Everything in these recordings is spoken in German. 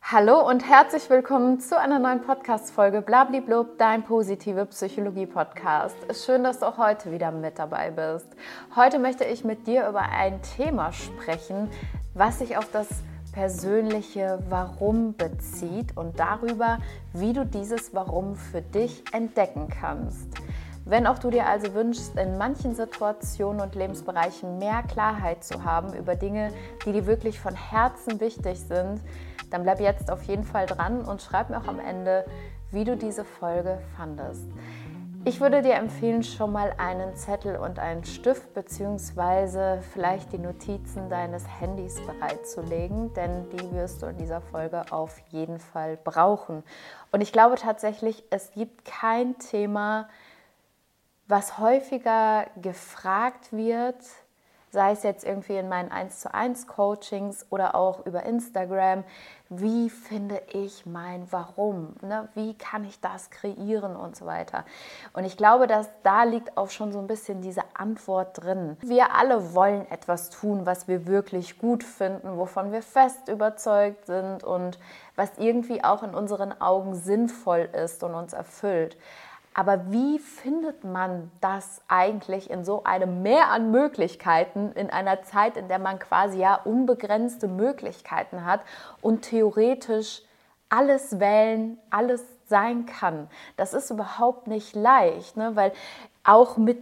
Hallo und herzlich willkommen zu einer neuen Podcast-Folge Blabliblub, dein positive Psychologie-Podcast. Schön, dass du auch heute wieder mit dabei bist. Heute möchte ich mit dir über ein Thema sprechen, was sich auf das persönliche Warum bezieht und darüber, wie du dieses Warum für dich entdecken kannst. Wenn auch du dir also wünschst, in manchen Situationen und Lebensbereichen mehr Klarheit zu haben über Dinge, die dir wirklich von Herzen wichtig sind, dann bleib jetzt auf jeden Fall dran und schreib mir auch am Ende, wie du diese Folge fandest. Ich würde dir empfehlen, schon mal einen Zettel und einen Stift bzw. vielleicht die Notizen deines Handys bereitzulegen, denn die wirst du in dieser Folge auf jeden Fall brauchen. Und ich glaube tatsächlich, es gibt kein Thema, was häufiger gefragt wird, sei es jetzt irgendwie in meinen 1:1 Coachings oder auch über Instagram, wie finde ich mein Warum? Ne? Wie kann ich das kreieren und so weiter? Und ich glaube, dass da liegt auch schon so ein bisschen diese Antwort drin. Wir alle wollen etwas tun, was wir wirklich gut finden, wovon wir fest überzeugt sind und was irgendwie auch in unseren Augen sinnvoll ist und uns erfüllt. Aber wie findet man das eigentlich in so einem Meer an Möglichkeiten, in einer Zeit, in der man quasi ja unbegrenzte Möglichkeiten hat und theoretisch alles wählen, alles sein kann? Das ist überhaupt nicht leicht, ne? Weil auch mit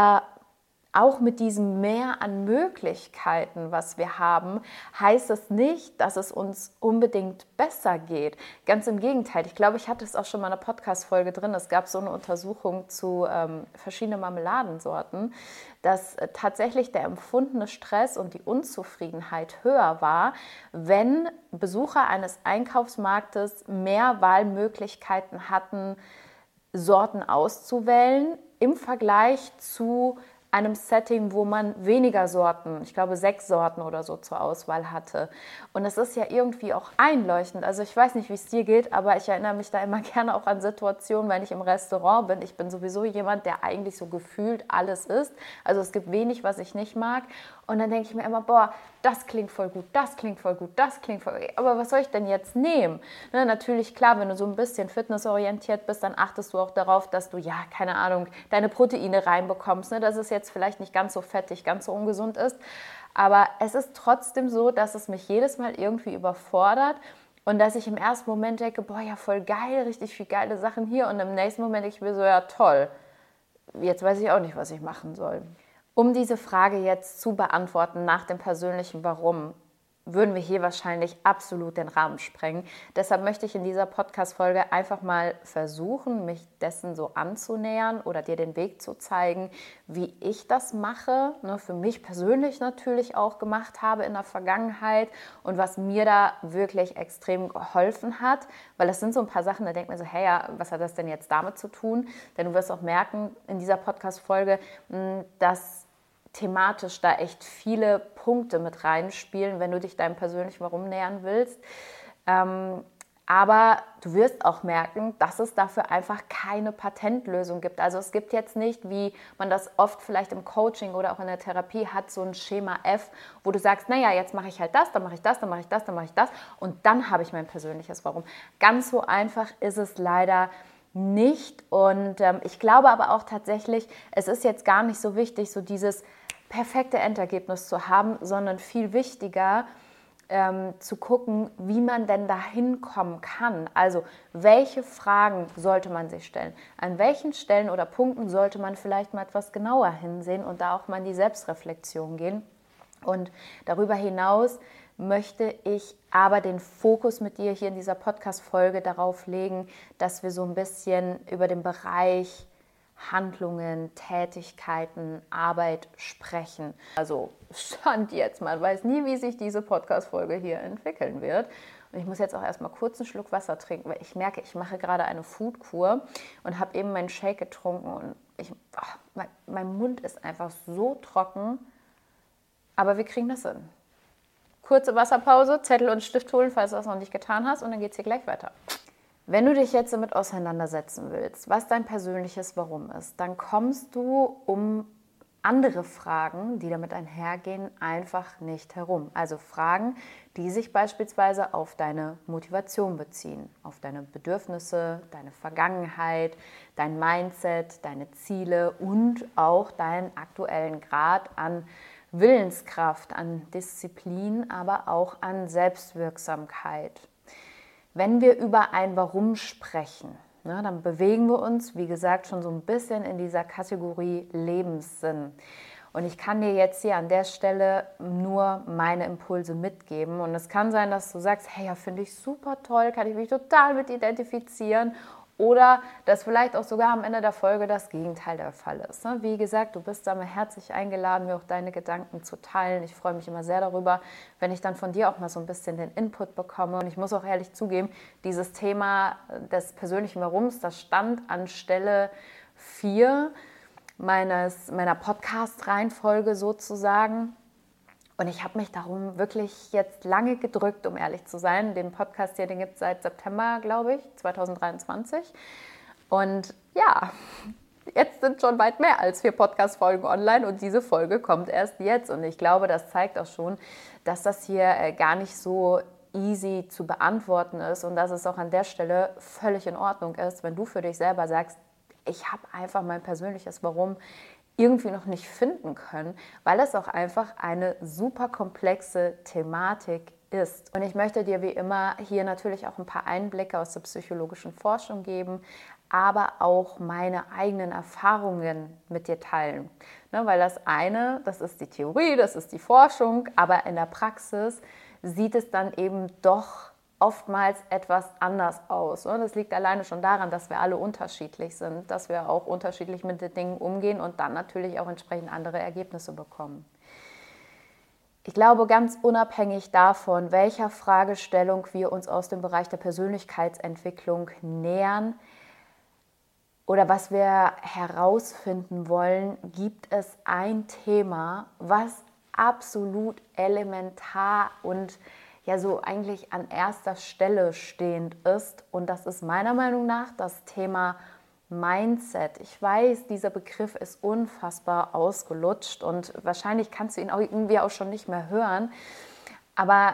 diesem Mehr an Möglichkeiten, was wir haben, heißt es nicht, dass es uns unbedingt besser geht. Ganz im Gegenteil. Ich glaube, ich hatte es auch schon mal in einer Podcast-Folge drin. Es gab so eine Untersuchung zu verschiedenen Marmeladensorten, dass tatsächlich der empfundene Stress und die Unzufriedenheit höher war, wenn Besucher eines Einkaufsmarktes mehr Wahlmöglichkeiten hatten, Sorten auszuwählen, im Vergleich zu einem Setting, wo man weniger Sorten, ich glaube 6 Sorten oder so zur Auswahl hatte. Und das ist ja irgendwie auch einleuchtend. Also ich weiß nicht, wie es dir geht, aber ich erinnere mich da immer gerne auch an Situationen, wenn ich im Restaurant bin. Ich bin sowieso jemand, der eigentlich so gefühlt alles isst. Also es gibt wenig, was ich nicht mag. Und dann denke ich mir immer, boah, das klingt voll gut, das klingt voll gut, das klingt voll gut. Aber was soll ich denn jetzt nehmen? Ne, natürlich, klar, wenn du so ein bisschen fitnessorientiert bist, dann achtest du auch darauf, dass du, ja, keine Ahnung, deine Proteine reinbekommst. Ne, dass es jetzt vielleicht nicht ganz so fettig, ganz so ungesund ist. Aber es ist trotzdem so, dass es mich jedes Mal irgendwie überfordert und dass ich im ersten Moment denke, boah, ja, voll geil, richtig viele geile Sachen hier. Und im nächsten Moment denke ich mir so, ja, toll, jetzt weiß ich auch nicht, was ich machen soll. Um diese Frage jetzt zu beantworten nach dem persönlichen Warum, würden wir hier wahrscheinlich absolut den Rahmen sprengen. Deshalb möchte ich in dieser Podcast-Folge einfach mal versuchen, mich dessen so anzunähern oder dir den Weg zu zeigen, wie ich das mache, ne, für mich persönlich natürlich auch gemacht habe in der Vergangenheit und was mir da wirklich extrem geholfen hat, weil das sind so ein paar Sachen, da denkt man so, hey, ja, was hat das denn jetzt damit zu tun? Denn du wirst auch merken in dieser Podcast-Folge, dass thematisch da echt viele Punkte mit reinspielen, wenn du dich deinem persönlichen Warum nähern willst. Aber du wirst auch merken, dass es dafür einfach keine Patentlösung gibt. Also es gibt jetzt nicht, wie man das oft vielleicht im Coaching oder auch in der Therapie hat, so ein Schema F, wo du sagst, naja, jetzt mache ich halt das, dann mache ich das, dann mache ich das, dann mache ich das und dann habe ich mein persönliches Warum. Ganz so einfach ist es leider nicht. Und ich glaube aber auch tatsächlich, es ist jetzt gar nicht so wichtig, so dieses perfekte Endergebnis zu haben, sondern viel wichtiger zu gucken, wie man denn dahin kommen kann. Also welche Fragen sollte man sich stellen? An welchen Stellen oder Punkten sollte man vielleicht mal etwas genauer hinsehen und da auch mal in die Selbstreflexion gehen? Und darüber hinaus möchte ich aber den Fokus mit dir hier in dieser Podcast-Folge darauf legen, dass wir so ein bisschen über den Bereich Handlungen, Tätigkeiten, Arbeit sprechen. Also Stand jetzt, man weiß nie, wie sich diese Podcast-Folge hier entwickeln wird. Und ich muss jetzt auch erstmal kurz einen Schluck Wasser trinken, weil ich merke, ich mache gerade eine Foodkur und habe eben meinen Shake getrunken und mein Mund ist einfach so trocken, aber wir kriegen das hin. Kurze Wasserpause, Zettel und Stift holen, falls du das noch nicht getan hast, und dann geht es hier gleich weiter. Wenn du dich jetzt damit auseinandersetzen willst, was dein persönliches Warum ist, dann kommst du um andere Fragen, die damit einhergehen, einfach nicht herum. Also Fragen, die sich beispielsweise auf deine Motivation beziehen, auf deine Bedürfnisse, deine Vergangenheit, dein Mindset, deine Ziele und auch deinen aktuellen Grad an Willenskraft, an Disziplin, aber auch an Selbstwirksamkeit. Wenn wir über ein Warum sprechen, dann bewegen wir uns, wie gesagt, schon so ein bisschen in dieser Kategorie Lebenssinn. Und ich kann dir jetzt hier an der Stelle nur meine Impulse mitgeben. Und es kann sein, dass du sagst, hey, ja, finde ich super toll, kann ich mich total mit identifizieren. Oder dass vielleicht auch sogar am Ende der Folge das Gegenteil der Fall ist. Wie gesagt, du bist da mal herzlich eingeladen, mir auch deine Gedanken zu teilen. Ich freue mich immer sehr darüber, wenn ich dann von dir auch mal so ein bisschen den Input bekomme. Und ich muss auch ehrlich zugeben, dieses Thema des persönlichen Warums, das stand an Stelle 4 meiner Podcast-Reihenfolge sozusagen. Und ich habe mich darum wirklich jetzt lange gedrückt, um ehrlich zu sein. Den Podcast hier, den gibt es seit September, glaube ich, 2023. Und ja, jetzt sind schon weit mehr als 4 Podcast-Folgen online und diese Folge kommt erst jetzt. Und ich glaube, das zeigt auch schon, dass das hier gar nicht so easy zu beantworten ist und dass es auch an der Stelle völlig in Ordnung ist, wenn du für dich selber sagst, ich habe einfach mein persönliches Warum irgendwie noch nicht finden können, weil es auch einfach eine super komplexe Thematik ist. Und ich möchte dir wie immer hier natürlich auch ein paar Einblicke aus der psychologischen Forschung geben, aber auch meine eigenen Erfahrungen mit dir teilen. Weil das eine, das ist die Theorie, das ist die Forschung, aber in der Praxis sieht es dann eben doch oftmals etwas anders aus. Das liegt alleine schon daran, dass wir alle unterschiedlich sind, dass wir auch unterschiedlich mit den Dingen umgehen und dann natürlich auch entsprechend andere Ergebnisse bekommen. Ich glaube, ganz unabhängig davon, welcher Fragestellung wir uns aus dem Bereich der Persönlichkeitsentwicklung nähern oder was wir herausfinden wollen, gibt es ein Thema, was absolut elementar und ja so eigentlich an erster Stelle stehend ist. Und das ist meiner Meinung nach das Thema Mindset. Ich weiß, dieser Begriff ist unfassbar ausgelutscht und wahrscheinlich kannst du ihn auch irgendwie auch schon nicht mehr hören. Aber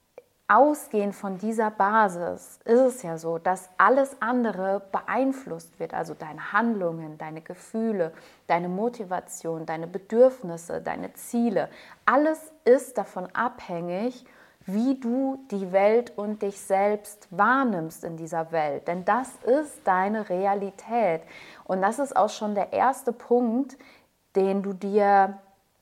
ausgehend von dieser Basis ist es ja so, dass alles andere beeinflusst wird. Also deine Handlungen, deine Gefühle, deine Motivation, deine Bedürfnisse, deine Ziele. Alles ist davon abhängig, wie du die Welt und dich selbst wahrnimmst in dieser Welt. Denn das ist deine Realität. Und das ist auch schon der erste Punkt, den du dir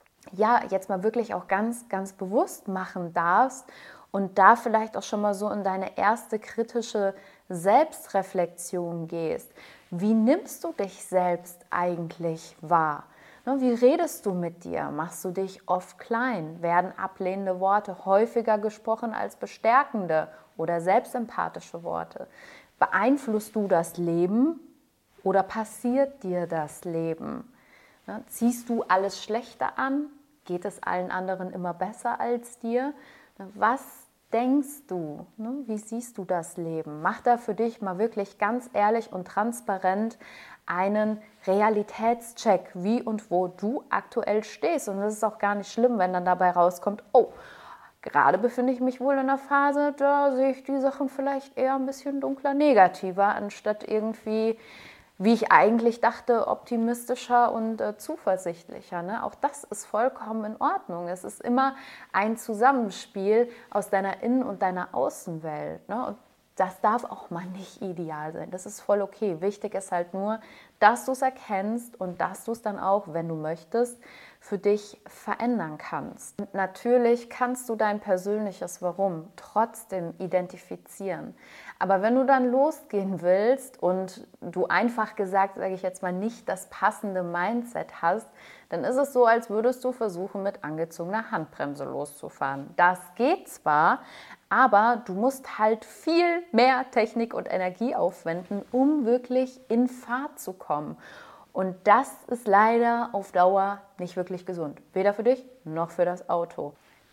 ja jetzt mal wirklich auch ganz, ganz bewusst machen darfst und da vielleicht auch schon mal so in deine erste kritische Selbstreflexion gehst. Wie nimmst du dich selbst eigentlich wahr? Wie redest du mit dir? Machst du dich oft klein? Werden ablehnende Worte häufiger gesprochen als bestärkende oder selbstempathische Worte? Beeinflusst du das Leben oder passiert dir das Leben? Ziehst du alles Schlechte an? Geht es allen anderen immer besser als dir? Was denkst du? Wie siehst du das Leben? Mach da für dich mal wirklich ganz ehrlich und transparent einen Realitätscheck, wie und wo du aktuell stehst. Und es ist auch gar nicht schlimm, wenn dann dabei rauskommt, oh, gerade befinde ich mich wohl in einer Phase, da sehe ich die Sachen vielleicht eher ein bisschen dunkler, negativer, anstatt irgendwie, wie ich eigentlich dachte, optimistischer und zuversichtlicher. Auch das ist vollkommen in Ordnung. Es ist immer ein Zusammenspiel aus deiner Innen- und deiner Außenwelt. Und das darf auch mal nicht ideal sein. Das ist voll okay. Wichtig ist halt nur, dass du es erkennst und dass du es dann auch, wenn du möchtest, für dich verändern kannst. Und natürlich kannst du dein persönliches Warum trotzdem identifizieren. Aber wenn du dann losgehen willst und du einfach gesagt, sage ich jetzt mal, nicht das passende Mindset hast, dann ist es so, als würdest du versuchen, mit angezogener Handbremse loszufahren. Das geht zwar, aber du musst halt viel mehr Technik und Energie aufwenden, um wirklich in Fahrt zu kommen. Und das ist leider auf Dauer nicht wirklich gesund. Weder für dich noch für das Auto.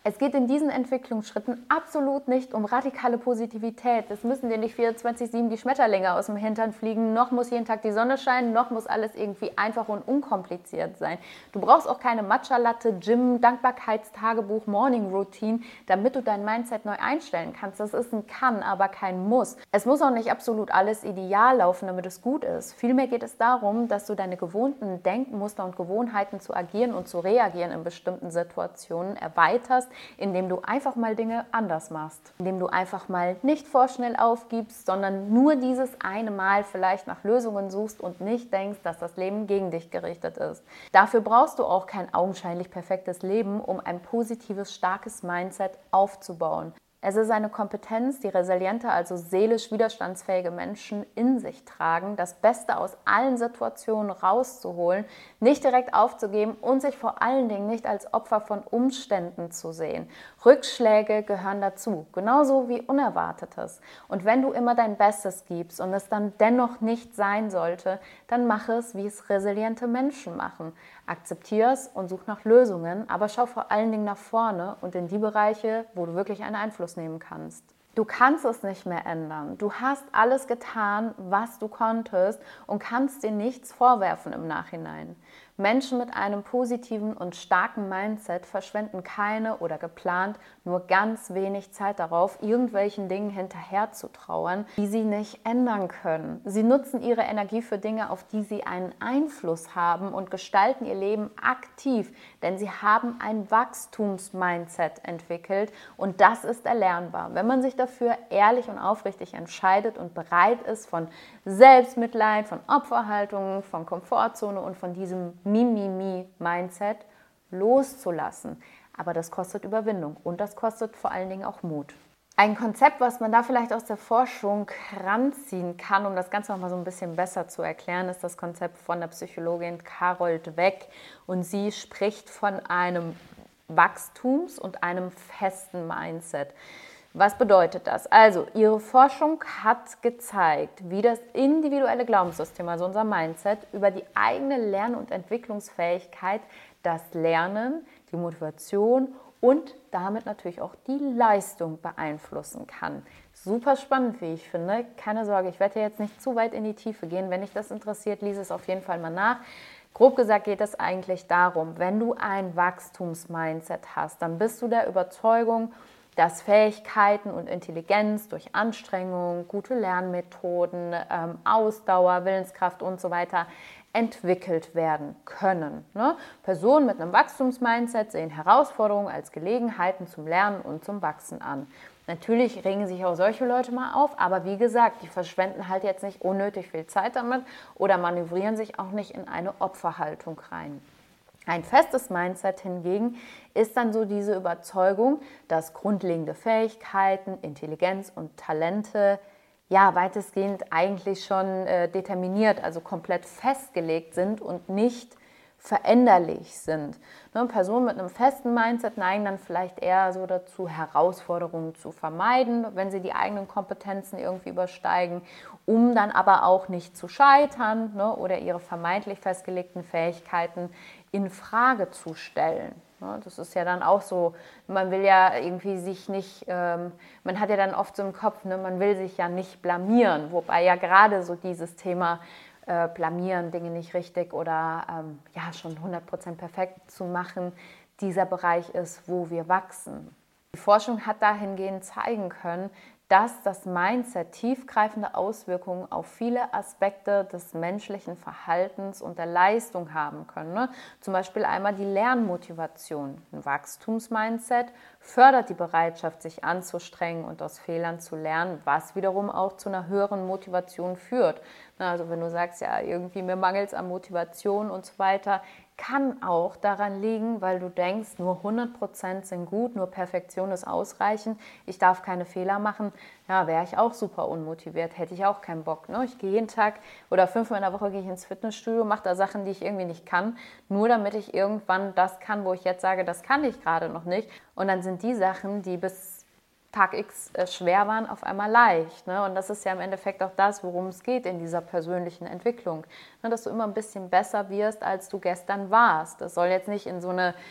Es geht in diesen Entwicklungsschritten absolut nicht um radikale Positivität. Es müssen dir nicht 24/7 die Schmetterlinge aus dem Hintern fliegen, noch muss jeden Tag die Sonne scheinen, noch muss alles irgendwie einfach und unkompliziert sein. Du brauchst auch keine Matcha-Latte, Gym, Dankbarkeitstagebuch, Morning Routine, damit du dein Mindset neu einstellen kannst. Das ist ein Kann, aber kein Muss. Es muss auch nicht absolut alles ideal laufen, damit es gut ist. Vielmehr geht es darum, dass du deine gewohnten Denkmuster und Gewohnheiten zu agieren und zu reagieren in bestimmten Situationen erweiterst, indem du einfach mal Dinge anders machst. Indem du einfach mal nicht vorschnell aufgibst, sondern nur dieses eine Mal vielleicht nach Lösungen suchst und nicht denkst, dass das Leben gegen dich gerichtet ist. Dafür brauchst du auch kein augenscheinlich perfektes Leben, um ein positives, starkes Mindset aufzubauen. Es ist eine Kompetenz, die resiliente, also seelisch widerstandsfähige Menschen in sich tragen, das Beste aus allen Situationen rauszuholen, nicht direkt aufzugeben und sich vor allen Dingen nicht als Opfer von Umständen zu sehen. Rückschläge gehören dazu, genauso wie Unerwartetes. Und wenn du immer dein Bestes gibst und es dann dennoch nicht sein sollte, dann mach es, wie es resiliente Menschen machen. Akzeptiere es und such nach Lösungen, aber schau vor allen Dingen nach vorne und in die Bereiche, wo du wirklich einen Einfluss nehmen kannst. Du kannst es nicht mehr ändern. Du hast alles getan, was du konntest und kannst dir nichts vorwerfen im Nachhinein. Menschen mit einem positiven und starken Mindset verschwenden keine oder geplant nur ganz wenig Zeit darauf, irgendwelchen Dingen hinterher zu trauern, die sie nicht ändern können. Sie nutzen ihre Energie für Dinge, auf die sie einen Einfluss haben und gestalten ihr Leben aktiv, denn sie haben ein Wachstumsmindset entwickelt und das ist erlernbar. Wenn man sich dafür ehrlich und aufrichtig entscheidet und bereit ist, von Selbstmitleid, von Opferhaltung, von Komfortzone und von diesem Mimimi-Mindset loszulassen. Aber das kostet Überwindung und das kostet vor allen Dingen auch Mut. Ein Konzept, was man da vielleicht aus der Forschung ranziehen kann, um das Ganze noch mal so ein bisschen besser zu erklären, ist das Konzept von der Psychologin Carol Dweck. Und sie spricht von einem Wachstums- und einem festen Mindset. Was bedeutet das? Also, ihre Forschung hat gezeigt, wie das individuelle Glaubenssystem, also unser Mindset, über die eigene Lern- und Entwicklungsfähigkeit das Lernen, die Motivation und damit natürlich auch die Leistung beeinflussen kann. Super spannend, wie ich finde. Keine Sorge, ich werde jetzt nicht zu weit in die Tiefe gehen. Wenn dich das interessiert, lies es auf jeden Fall mal nach. Grob gesagt geht es eigentlich darum, wenn du ein Wachstumsmindset hast, dann bist du der Überzeugung, dass Fähigkeiten und Intelligenz durch Anstrengung, gute Lernmethoden, Ausdauer, Willenskraft und so weiter entwickelt werden können. Personen mit einem Wachstumsmindset sehen Herausforderungen als Gelegenheiten zum Lernen und zum Wachsen an. Natürlich regen sich auch solche Leute mal auf, aber wie gesagt, die verschwenden halt jetzt nicht unnötig viel Zeit damit oder manövrieren sich auch nicht in eine Opferhaltung rein. Ein festes Mindset hingegen ist dann so diese Überzeugung, dass grundlegende Fähigkeiten, Intelligenz und Talente ja weitestgehend eigentlich schon determiniert, also komplett festgelegt sind und nicht veränderlich sind. Personen mit einem festen Mindset neigen dann vielleicht eher so dazu, Herausforderungen zu vermeiden, wenn sie die eigenen Kompetenzen irgendwie übersteigen, um dann aber auch nicht zu scheitern oder ihre vermeintlich festgelegten Fähigkeiten in Frage zu stellen. Das ist ja dann auch so, man will ja irgendwie sich nicht, man hat ja dann oft so im Kopf, man will sich ja nicht blamieren, wobei ja gerade so dieses Thema blamieren, Dinge nicht richtig oder schon 100% perfekt zu machen, dieser Bereich ist, wo wir wachsen. Die Forschung hat dahingehend zeigen können, dass das Mindset tiefgreifende Auswirkungen auf viele Aspekte des menschlichen Verhaltens und der Leistung haben können. Zum Beispiel einmal die Lernmotivation. Ein Wachstumsmindset fördert die Bereitschaft, sich anzustrengen und aus Fehlern zu lernen, was wiederum auch zu einer höheren Motivation führt. Also wenn du sagst, ja, irgendwie mir mangelt es an Motivation und so weiter, kann auch daran liegen, weil du denkst, nur 100% sind gut, nur Perfektion ist ausreichend, ich darf keine Fehler machen. Ja, wäre ich auch super unmotiviert, hätte ich auch keinen Bock. Ich gehe jeden Tag oder 5-mal in der Woche gehe ich ins Fitnessstudio, mache da Sachen, die ich irgendwie nicht kann, nur damit ich irgendwann das kann, wo ich jetzt sage, das kann ich gerade noch nicht. Und dann sind die Sachen, die bis Tag X schwer waren, auf einmal leicht. Und das ist ja im Endeffekt auch das, worum es geht in dieser persönlichen Entwicklung. Dass du immer ein bisschen besser wirst, als du gestern warst. Das soll jetzt nicht in so eine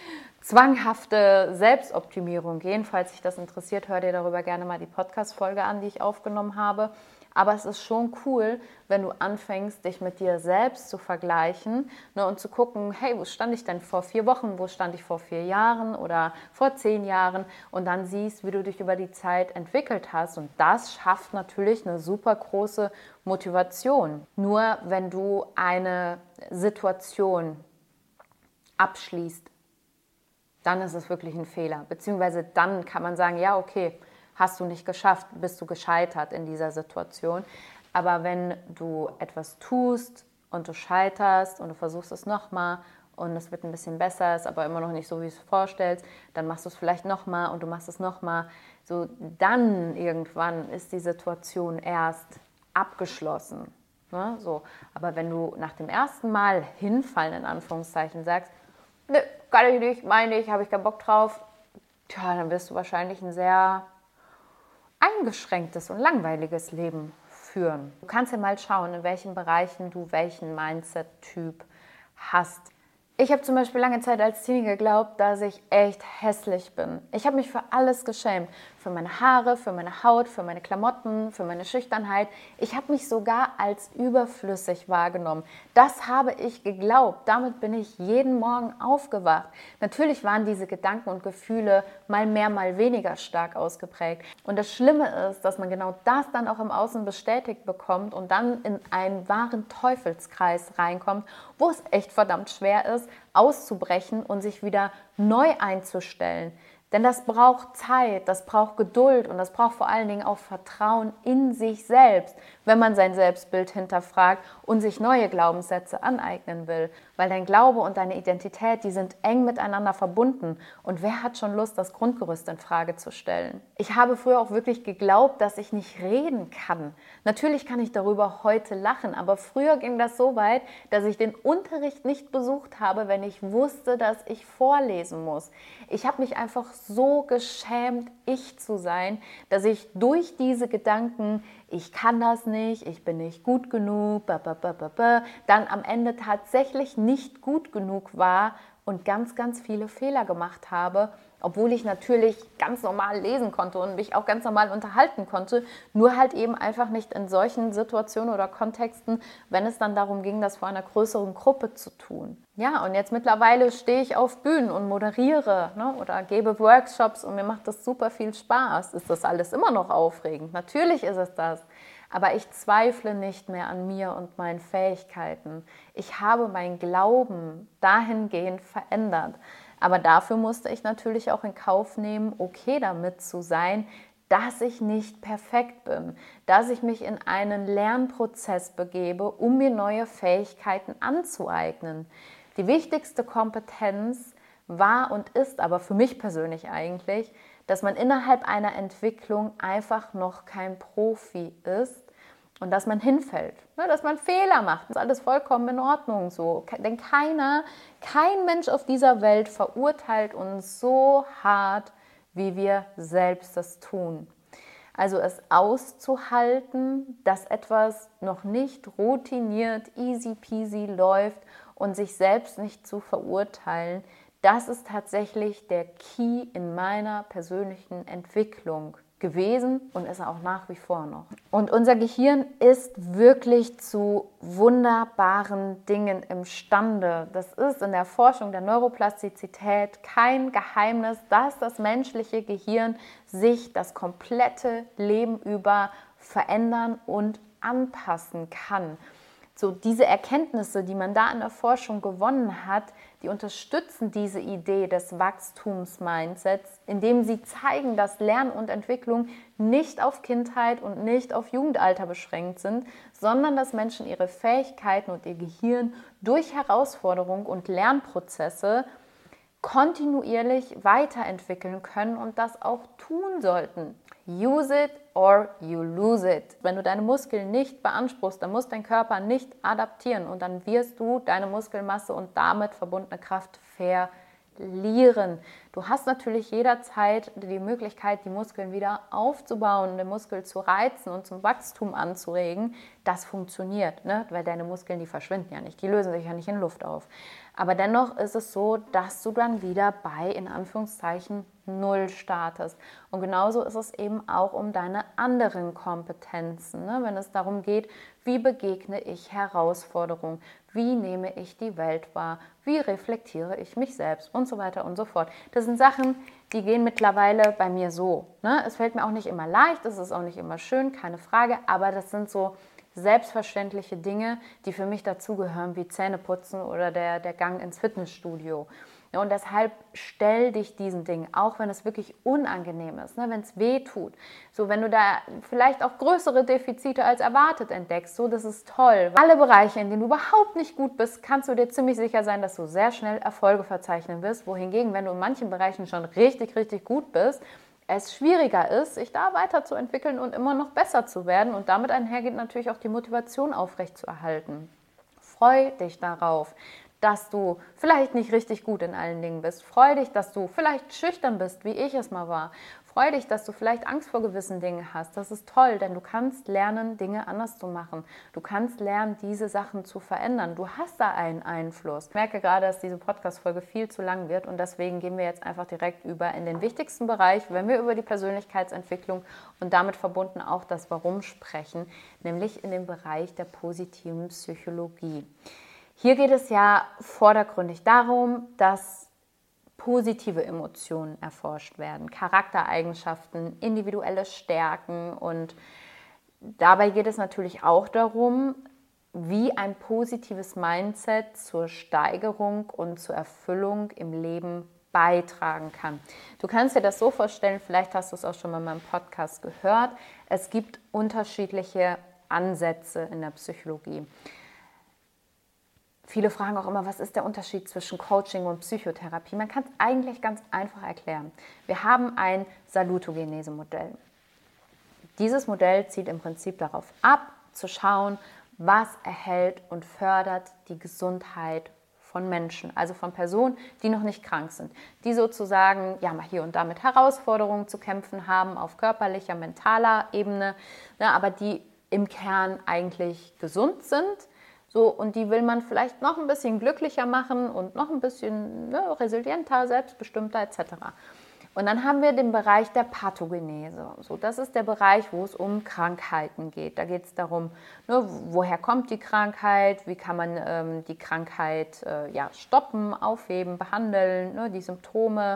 zwanghafte Selbstoptimierung gehen. Falls dich das interessiert, hör dir darüber gerne mal die Podcast-Folge an, die ich aufgenommen habe. Aber es ist schon cool, wenn du anfängst, dich mit dir selbst zu vergleichen, ne, und zu gucken, hey, wo stand ich denn vor 4 Wochen, wo stand ich vor 4 Jahren oder vor 10 Jahren, und dann siehst, wie du dich über die Zeit entwickelt hast. Und das schafft natürlich eine super große Motivation. Nur wenn du eine Situation abschließt, dann ist es wirklich ein Fehler. Beziehungsweise dann kann man sagen, ja, okay, hast du nicht geschafft, bist du gescheitert in dieser Situation. Aber wenn du etwas tust und du scheiterst und du versuchst es nochmal und es wird ein bisschen besser, ist aber immer noch nicht so, wie du es vorstellst, dann machst du es vielleicht nochmal und du machst es nochmal. So, dann irgendwann ist die Situation erst abgeschlossen. Ne? So. Aber wenn du nach dem ersten Mal hinfallen, in Anführungszeichen, sagst, ne, kann ich nicht, meine ich, habe ich keinen Bock drauf, tja, dann wirst du wahrscheinlich ein sehr eingeschränktes und langweiliges Leben führen. Du kannst ja mal schauen, in welchen Bereichen du welchen Mindset-Typ hast. Ich habe zum Beispiel lange Zeit als Teenie geglaubt, dass ich echt hässlich bin. Ich habe mich für alles geschämt. Für meine Haare, für meine Haut, für meine Klamotten, für meine Schüchternheit. Ich habe mich sogar als überflüssig wahrgenommen. Das habe ich geglaubt. Damit bin ich jeden Morgen aufgewacht. Natürlich waren diese Gedanken und Gefühle mal mehr, mal weniger stark ausgeprägt. Und das Schlimme ist, dass man genau das dann auch im Außen bestätigt bekommt und dann in einen wahren Teufelskreis reinkommt, wo es echt verdammt schwer ist, auszubrechen und sich wieder neu einzustellen. Denn das braucht Zeit, das braucht Geduld und das braucht vor allen Dingen auch Vertrauen in sich selbst, wenn man sein Selbstbild hinterfragt und sich neue Glaubenssätze aneignen will. Weil dein Glaube und deine Identität, die sind eng miteinander verbunden. Und wer hat schon Lust, das Grundgerüst in Frage zu stellen? Ich habe früher auch wirklich geglaubt, dass ich nicht reden kann. Natürlich kann ich darüber heute lachen, aber früher ging das so weit, dass ich den Unterricht nicht besucht habe, wenn ich wusste, dass ich vorlesen muss. Ich habe mich einfach so geschämt, ich zu sein, dass ich durch diese Gedanken, ich kann das nicht, ich bin nicht gut genug, dann am Ende tatsächlich nicht gut genug war und ganz, ganz viele Fehler gemacht habe, obwohl ich natürlich ganz normal lesen konnte und mich auch ganz normal unterhalten konnte, nur halt eben einfach nicht in solchen Situationen oder Kontexten, wenn es dann darum ging, das vor einer größeren Gruppe zu tun. Ja, und jetzt mittlerweile stehe ich auf Bühnen und moderiere, ne, oder gebe Workshops und mir macht das super viel Spaß. Ist das alles immer noch aufregend? Natürlich ist es das. Aber ich zweifle nicht mehr an mir und meinen Fähigkeiten. Ich habe meinen Glauben dahingehend verändert. Aber dafür musste ich natürlich auch in Kauf nehmen, okay damit zu sein, dass ich nicht perfekt bin, dass ich mich in einen Lernprozess begebe, um mir neue Fähigkeiten anzueignen. Die wichtigste Kompetenz war und ist aber für mich persönlich eigentlich, dass man innerhalb einer Entwicklung einfach noch kein Profi ist und dass man hinfällt, dass man Fehler macht. Das ist alles vollkommen in Ordnung so. Denn kein Mensch auf dieser Welt verurteilt uns so hart, wie wir selbst das tun. Also es auszuhalten, dass etwas noch nicht routiniert, easy peasy läuft und sich selbst nicht zu verurteilen, das ist tatsächlich der Key in meiner persönlichen Entwicklung gewesen und ist auch nach wie vor noch. Und unser Gehirn ist wirklich zu wunderbaren Dingen imstande. Das ist in der Forschung der Neuroplastizität kein Geheimnis, dass das menschliche Gehirn sich das komplette Leben über verändern und anpassen kann. So, diese Erkenntnisse, die man da in der Forschung gewonnen hat, die unterstützen diese Idee des Wachstumsmindsets, indem sie zeigen, dass Lernen und Entwicklung nicht auf Kindheit und nicht auf Jugendalter beschränkt sind, sondern dass Menschen ihre Fähigkeiten und ihr Gehirn durch Herausforderungen und Lernprozesse kontinuierlich weiterentwickeln können und das auch tun sollten. Use it or you lose it. Wenn du deine Muskeln nicht beanspruchst, dann muss dein Körper nicht adaptieren und dann wirst du deine Muskelmasse und damit verbundene Kraft verlieren. Du hast natürlich jederzeit die Möglichkeit, die Muskeln wieder aufzubauen, den Muskel zu reizen und zum Wachstum anzuregen. Das funktioniert, ne? Weil deine Muskeln, die verschwinden ja nicht, die lösen sich ja nicht in Luft auf. Aber dennoch ist es so, dass du dann wieder bei, in Anführungszeichen, Null startest. Und genauso ist es eben auch um deine anderen Kompetenzen, ne? Wenn es darum geht, wie begegne ich Herausforderungen, wie nehme ich die Welt wahr, wie reflektiere ich mich selbst und so weiter und so fort. Das sind Sachen, die gehen mittlerweile bei mir so. Ne? Es fällt mir auch nicht immer leicht, es ist auch nicht immer schön, keine Frage, aber das sind so selbstverständliche Dinge, die für mich dazugehören, wie Zähneputzen oder der Gang ins Fitnessstudio. Ja, und deshalb stell dich diesen Dingen, auch wenn es wirklich unangenehm ist, ne, wenn es weh tut. So, wenn du da vielleicht auch größere Defizite als erwartet entdeckst, so, das ist toll. Alle Bereiche, in denen du überhaupt nicht gut bist, kannst du dir ziemlich sicher sein, dass du sehr schnell Erfolge verzeichnen wirst. Wohingegen, wenn du in manchen Bereichen schon richtig, richtig gut bist, es schwieriger ist, sich da weiterzuentwickeln und immer noch besser zu werden. Und damit einhergeht natürlich auch die Motivation aufrechtzuerhalten. Freu dich darauf, dass du vielleicht nicht richtig gut in allen Dingen bist. Freu dich, dass du vielleicht schüchtern bist, wie ich es mal war. Freu dich, dass du vielleicht Angst vor gewissen Dingen hast. Das ist toll, denn du kannst lernen, Dinge anders zu machen. Du kannst lernen, diese Sachen zu verändern. Du hast da einen Einfluss. Ich merke gerade, dass diese Podcast-Folge viel zu lang wird und deswegen gehen wir jetzt einfach direkt über in den wichtigsten Bereich, wenn wir über die Persönlichkeitsentwicklung und damit verbunden auch das Warum sprechen, nämlich in den Bereich der positiven Psychologie. Hier geht es ja vordergründig darum, dass positive Emotionen erforscht werden, Charaktereigenschaften, individuelle Stärken und dabei geht es natürlich auch darum, wie ein positives Mindset zur Steigerung und zur Erfüllung im Leben beitragen kann. Du kannst dir das so vorstellen, vielleicht hast du es auch schon mal in meinem Podcast gehört, es gibt unterschiedliche Ansätze in der Psychologie. Viele fragen auch immer, was ist der Unterschied zwischen Coaching und Psychotherapie? Man kann es eigentlich ganz einfach erklären. Wir haben ein Salutogenese-Modell. Dieses Modell zielt im Prinzip darauf ab, zu schauen, was erhält und fördert die Gesundheit von Menschen, also von Personen, die noch nicht krank sind, die sozusagen ja mal hier und da mit Herausforderungen zu kämpfen haben auf körperlicher, mentaler Ebene, aber die im Kern eigentlich gesund sind. So, und die will man vielleicht noch ein bisschen glücklicher machen und noch ein bisschen resilienter, selbstbestimmter etc. Und dann haben wir den Bereich der Pathogenese. So, das ist der Bereich, wo es um Krankheiten geht. Da geht es darum, woher kommt die Krankheit, wie kann man die Krankheit stoppen, aufheben, behandeln, die Symptome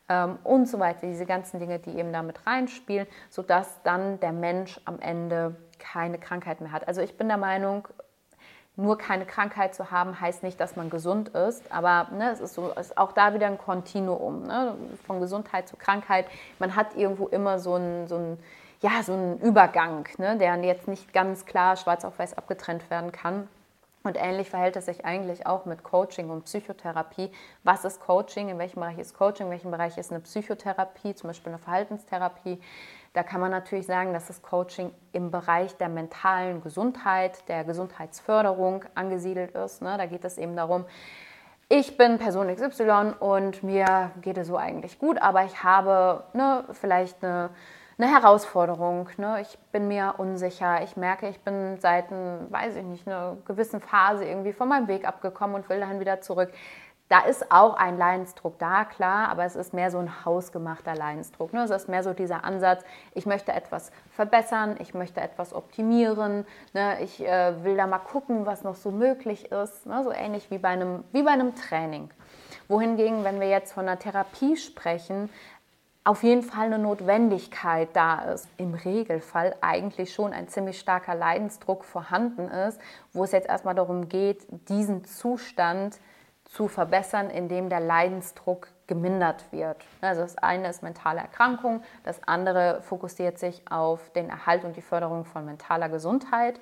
und so weiter. Diese ganzen Dinge, die eben damit reinspielen, sodass dann der Mensch am Ende keine Krankheit mehr hat. Also ich bin der Meinung, nur keine Krankheit zu haben, heißt nicht, dass man gesund ist, aber es ist auch da wieder ein Kontinuum, von Gesundheit zu Krankheit. Man hat irgendwo immer so einen Übergang, der jetzt nicht ganz klar schwarz auf weiß abgetrennt werden kann. Und ähnlich verhält es sich eigentlich auch mit Coaching und Psychotherapie. Was ist Coaching? In welchem Bereich ist Coaching? In welchem Bereich ist eine Psychotherapie, zum Beispiel eine Verhaltenstherapie? Da kann man natürlich sagen, dass das Coaching im Bereich der mentalen Gesundheit, der Gesundheitsförderung angesiedelt ist. Da geht es eben darum, ich bin Person XY und mir geht es so eigentlich gut, aber ich habe vielleicht eine Herausforderung. Ich bin mir unsicher. Ich merke, ich bin seit einer gewissen Phase irgendwie von meinem Weg abgekommen und will dann wieder zurück. Da ist auch ein Leidensdruck da, klar, aber es ist mehr so ein hausgemachter Leidensdruck. Es ist mehr so dieser Ansatz, ich möchte etwas verbessern, ich möchte etwas optimieren, ich will da mal gucken, was noch so möglich ist, so ähnlich wie bei einem Training. Wohingegen, wenn wir jetzt von einer Therapie sprechen, auf jeden Fall eine Notwendigkeit da ist. Im Regelfall eigentlich schon ein ziemlich starker Leidensdruck vorhanden ist, wo es jetzt erstmal darum geht, diesen Zustand zu verbessern, indem der Leidensdruck gemindert wird. Also das eine ist mentale Erkrankung, das andere fokussiert sich auf den Erhalt und die Förderung von mentaler Gesundheit.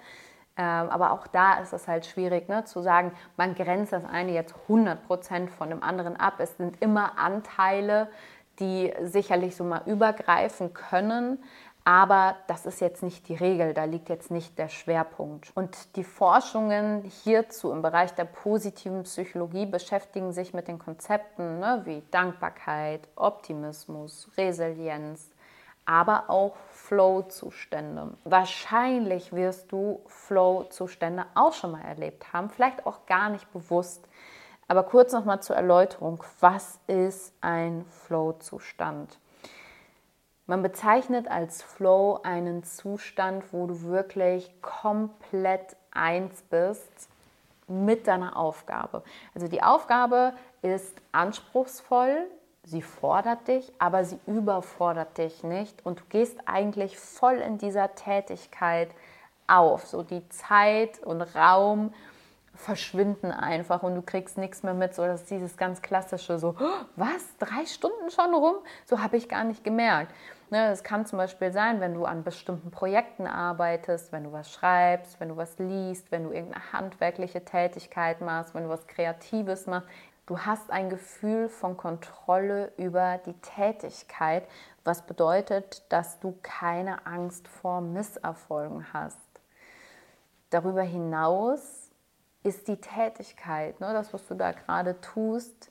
Aber auch da ist es halt schwierig zu sagen, man grenzt das eine jetzt 100% von dem anderen ab. Es sind immer Anteile, die sicherlich so mal übergreifen können, aber das ist jetzt nicht die Regel, da liegt jetzt nicht der Schwerpunkt. Und die Forschungen hierzu im Bereich der positiven Psychologie beschäftigen sich mit den Konzepten wie Dankbarkeit, Optimismus, Resilienz, aber auch Flow-Zustände. Wahrscheinlich wirst du Flow-Zustände auch schon mal erlebt haben, vielleicht auch gar nicht bewusst. Aber kurz nochmal zur Erläuterung, was ist ein Flow-Zustand? Man bezeichnet als Flow einen Zustand, wo du wirklich komplett eins bist mit deiner Aufgabe. Also die Aufgabe ist anspruchsvoll, sie fordert dich, aber sie überfordert dich nicht und du gehst eigentlich voll in dieser Tätigkeit auf. So die Zeit und Raum verschwinden einfach und du kriegst nichts mehr mit. So, das ist dieses ganz klassische so, was, 3 Stunden schon rum? So habe ich gar nicht gemerkt. Es kann zum Beispiel sein, wenn du an bestimmten Projekten arbeitest, wenn du was schreibst, wenn du was liest, wenn du irgendeine handwerkliche Tätigkeit machst, wenn du was Kreatives machst. Du hast ein Gefühl von Kontrolle über die Tätigkeit, was bedeutet, dass du keine Angst vor Misserfolgen hast. Darüber hinaus ist die Tätigkeit, das, was du da gerade tust,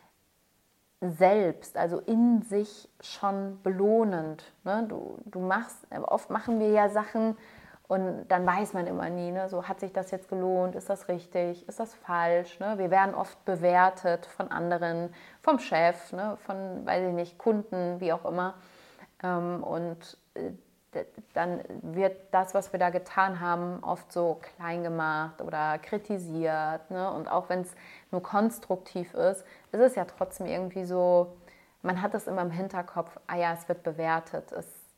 selbst, also in sich schon belohnend. Du machst, oft machen wir ja Sachen und dann weiß man immer nie, so hat sich das jetzt gelohnt, ist das richtig, ist das falsch. Wir werden oft bewertet von anderen, vom Chef, von, weiß ich nicht, Kunden, wie auch immer. Und dann wird das, was wir da getan haben, oft so klein gemacht oder kritisiert. Und auch wenn es nur konstruktiv ist es ja trotzdem irgendwie so, man hat das immer im Hinterkopf, es wird bewertet.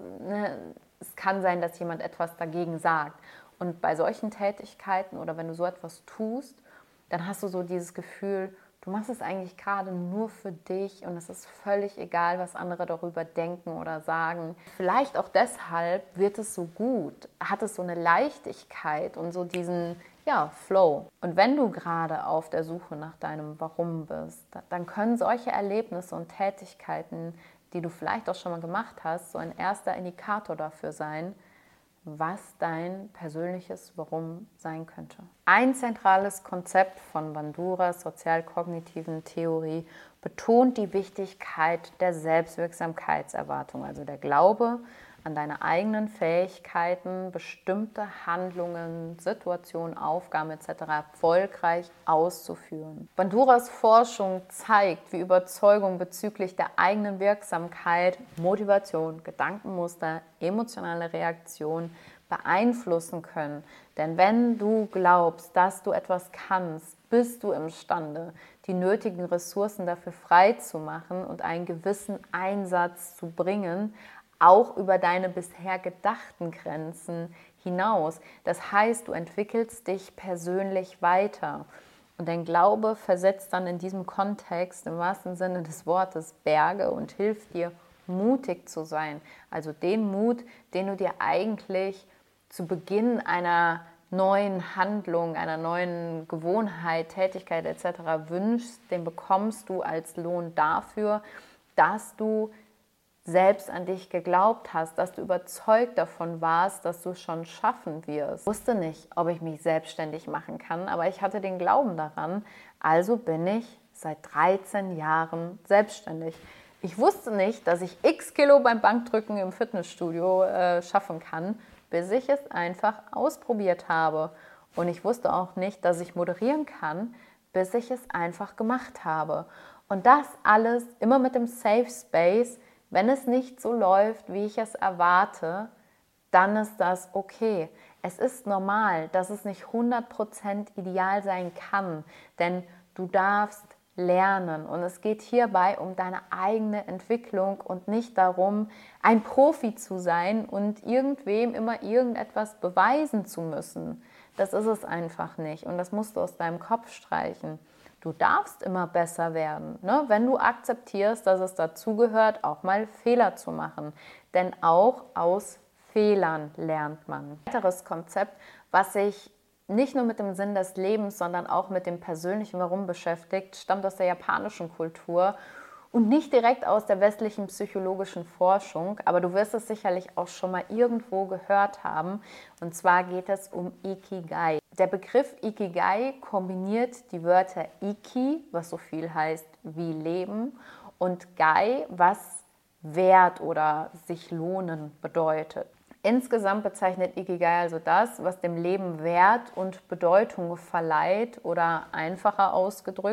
Es kann sein, dass jemand etwas dagegen sagt. Und bei solchen Tätigkeiten oder wenn du so etwas tust, dann hast du so dieses Gefühl, du machst es eigentlich gerade nur für dich und es ist völlig egal, was andere darüber denken oder sagen. Vielleicht auch deshalb wird es so gut, hat es so eine Leichtigkeit und so diesen Flow. Und wenn du gerade auf der Suche nach deinem Warum bist, dann können solche Erlebnisse und Tätigkeiten, die du vielleicht auch schon mal gemacht hast, so ein erster Indikator dafür sein, was dein persönliches Warum sein könnte. Ein zentrales Konzept von Banduras sozialkognitiven Theorie betont die Wichtigkeit der Selbstwirksamkeitserwartung, also der Glaube an deine eigenen Fähigkeiten, bestimmte Handlungen, Situationen, Aufgaben etc. erfolgreich auszuführen. Banduras Forschung zeigt, wie Überzeugung bezüglich der eigenen Wirksamkeit, Motivation, Gedankenmuster, emotionale Reaktion beeinflussen können. Denn wenn du glaubst, dass du etwas kannst, bist du imstande, die nötigen Ressourcen dafür freizumachen und einen gewissen Einsatz zu bringen, auch über deine bisher gedachten Grenzen hinaus. Das heißt, du entwickelst dich persönlich weiter. Und dein Glaube versetzt dann in diesem Kontext im wahrsten Sinne des Wortes Berge und hilft dir, mutig zu sein. Also den Mut, den du dir eigentlich zu Beginn einer neuen Handlung, einer neuen Gewohnheit, Tätigkeit etc. wünschst, den bekommst du als Lohn dafür, dass du selbst an dich geglaubt hast, dass du überzeugt davon warst, dass du es schon schaffen wirst. Ich wusste nicht, ob ich mich selbstständig machen kann, aber ich hatte den Glauben daran, also bin ich seit 13 Jahren selbstständig. Ich wusste nicht, dass ich x Kilo beim Bankdrücken im Fitnessstudio schaffen kann, bis ich es einfach ausprobiert habe. Und ich wusste auch nicht, dass ich moderieren kann, bis ich es einfach gemacht habe. Und das alles immer mit dem Safe Space. Wenn es nicht so läuft, wie ich es erwarte, dann ist das okay. Es ist normal, dass es nicht 100% ideal sein kann, denn du darfst lernen und es geht hierbei um deine eigene Entwicklung und nicht darum, ein Profi zu sein und irgendwem immer irgendetwas beweisen zu müssen. Das ist es einfach nicht und das musst du aus deinem Kopf streichen. Du darfst immer besser werden, wenn du akzeptierst, dass es dazugehört, auch mal Fehler zu machen. Denn auch aus Fehlern lernt man. Ein weiteres Konzept, was sich nicht nur mit dem Sinn des Lebens, sondern auch mit dem persönlichen Warum beschäftigt, stammt aus der japanischen Kultur und nicht direkt aus der westlichen psychologischen Forschung, aber du wirst es sicherlich auch schon mal irgendwo gehört haben. Und zwar geht es um Ikigai. Der Begriff Ikigai kombiniert die Wörter Iki, was so viel heißt wie Leben, und Gai, was Wert oder sich lohnen bedeutet. Insgesamt bezeichnet Ikigai also das, was dem Leben Wert und Bedeutung verleiht oder einfacher ausgedrückt,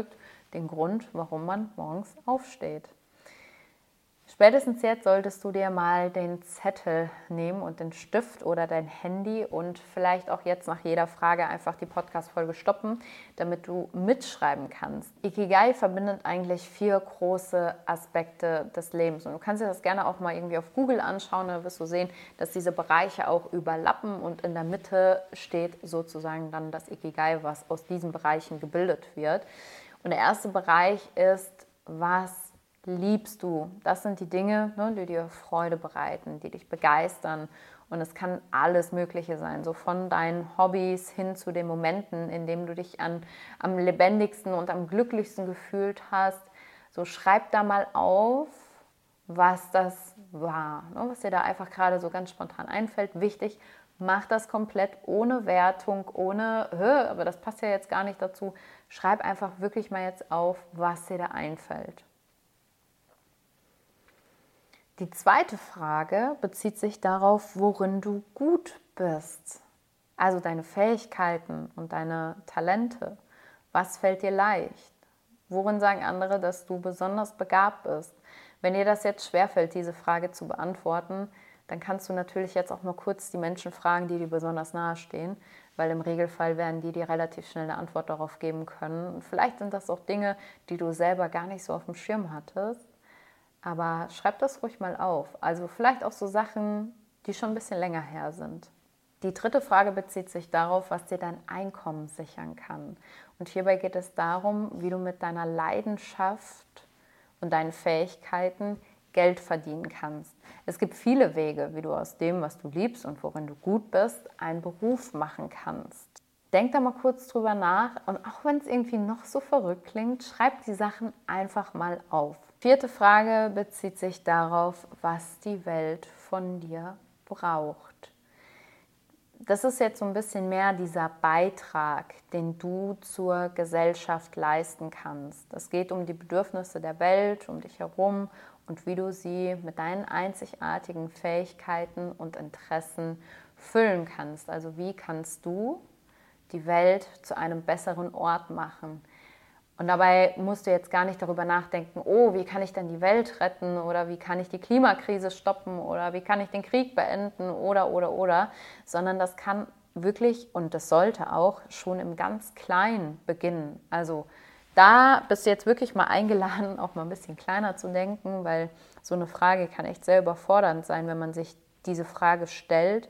den Grund, warum man morgens aufsteht. Spätestens jetzt solltest du dir mal den Zettel nehmen und den Stift oder dein Handy und vielleicht auch jetzt nach jeder Frage einfach die Podcast-Folge stoppen, damit du mitschreiben kannst. Ikigai verbindet eigentlich 4 große Aspekte des Lebens. Und du kannst dir das gerne auch mal irgendwie auf Google anschauen, da wirst du sehen, dass diese Bereiche auch überlappen und in der Mitte steht sozusagen dann das Ikigai, was aus diesen Bereichen gebildet wird. Und der erste Bereich ist, was liebst du? Das sind die Dinge, die dir Freude bereiten, die dich begeistern. Und es kann alles Mögliche sein, so von deinen Hobbys hin zu den Momenten, in denen du dich am lebendigsten und am glücklichsten gefühlt hast. So schreib da mal auf, was das war, was dir da einfach gerade so ganz spontan einfällt. Wichtig, mach das komplett ohne Wertung, ohne, aber das passt ja jetzt gar nicht dazu. Schreib einfach wirklich mal jetzt auf, was dir da einfällt. Die zweite Frage bezieht sich darauf, worin du gut bist. Also deine Fähigkeiten und deine Talente. Was fällt dir leicht? Worin sagen andere, dass du besonders begabt bist? Wenn dir das jetzt schwerfällt, diese Frage zu beantworten, dann kannst du natürlich jetzt auch mal kurz die Menschen fragen, die dir besonders nahe stehen, weil im Regelfall werden die dir relativ schnell eine Antwort darauf geben können. Und vielleicht sind das auch Dinge, die du selber gar nicht so auf dem Schirm hattest. Aber schreib das ruhig mal auf. Also vielleicht auch so Sachen, die schon ein bisschen länger her sind. Die dritte Frage bezieht sich darauf, was dir dein Einkommen sichern kann. Und hierbei geht es darum, wie du mit deiner Leidenschaft und deinen Fähigkeiten Geld verdienen kannst. Es gibt viele Wege, wie du aus dem, was du liebst und worin du gut bist, einen Beruf machen kannst. Denk da mal kurz drüber nach und auch wenn es irgendwie noch so verrückt klingt, schreib die Sachen einfach mal auf. Vierte Frage bezieht sich darauf, was die Welt von dir braucht. Das ist jetzt so ein bisschen mehr dieser Beitrag, den du zur Gesellschaft leisten kannst. Es geht um die Bedürfnisse der Welt, um dich herum und wie du sie mit deinen einzigartigen Fähigkeiten und Interessen füllen kannst. Also wie kannst du die Welt zu einem besseren Ort machen? Und dabei musst du jetzt gar nicht darüber nachdenken, oh, wie kann ich denn die Welt retten oder wie kann ich die Klimakrise stoppen oder wie kann ich den Krieg beenden oder, sondern das kann wirklich und das sollte auch schon im ganz Kleinen beginnen. Also da bist du jetzt wirklich mal eingeladen, auch mal ein bisschen kleiner zu denken, weil so eine Frage kann echt sehr überfordernd sein, wenn man sich diese Frage stellt.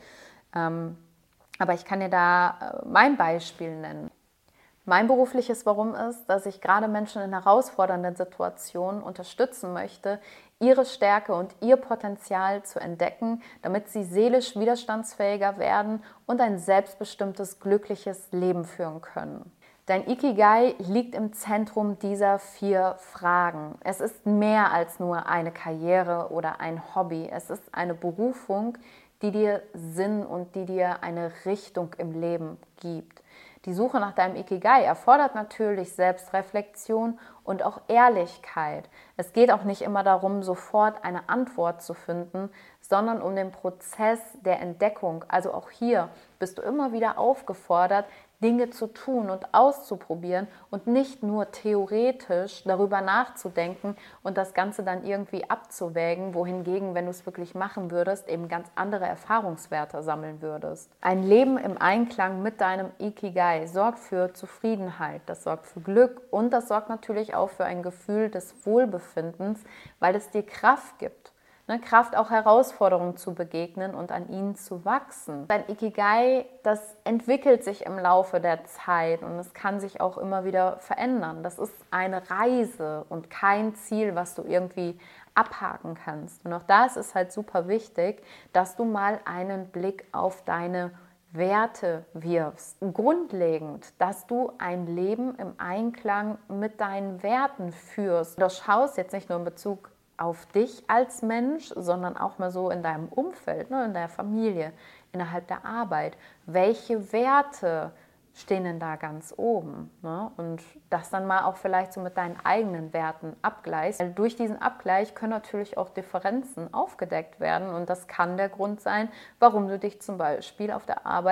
Aber ich kann dir da mein Beispiel nennen. Mein berufliches Warum ist, dass ich gerade Menschen in herausfordernden Situationen unterstützen möchte, ihre Stärke und ihr Potenzial zu entdecken, damit sie seelisch widerstandsfähiger werden und ein selbstbestimmtes, glückliches Leben führen können. Dein Ikigai liegt im Zentrum dieser 4 Fragen. Es ist mehr als nur eine Karriere oder ein Hobby. Es ist eine Berufung, die dir Sinn und die dir eine Richtung im Leben gibt. Die Suche nach deinem Ikigai erfordert natürlich Selbstreflexion und auch Ehrlichkeit. Es geht auch nicht immer darum, sofort eine Antwort zu finden, sondern um den Prozess der Entdeckung. Also auch hier bist du immer wieder aufgefordert, Dinge zu tun und auszuprobieren und nicht nur theoretisch darüber nachzudenken und das Ganze dann irgendwie abzuwägen, wohingegen, wenn du es wirklich machen würdest, eben ganz andere Erfahrungswerte sammeln würdest. Ein Leben im Einklang mit deinem Ikigai sorgt für Zufriedenheit, das sorgt für Glück und das sorgt natürlich auch für ein Gefühl des Wohlbefindens, weil es dir Kraft gibt. Kraft, auch Herausforderungen zu begegnen und an ihnen zu wachsen. Dein Ikigai, das entwickelt sich im Laufe der Zeit und es kann sich auch immer wieder verändern. Das ist eine Reise und kein Ziel, was du irgendwie abhaken kannst. Und auch da ist es halt super wichtig, dass du mal einen Blick auf deine Werte wirfst. Grundlegend, dass du ein Leben im Einklang mit deinen Werten führst. Du schaust jetzt nicht nur in Bezug auf dich als Mensch, sondern auch mal so in deinem Umfeld, in der Familie, innerhalb der Arbeit. Welche Werte stehen denn da ganz oben? Und das dann mal auch vielleicht so mit deinen eigenen Werten abgleichst. Weil durch diesen Abgleich können natürlich auch Differenzen aufgedeckt werden und das kann der Grund sein, warum du dich zum Beispiel auf der Arbeit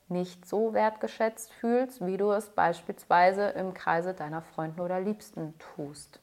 nicht so wertgeschätzt fühlst, wie du es beispielsweise im Kreise deiner Freunde oder Liebsten tust.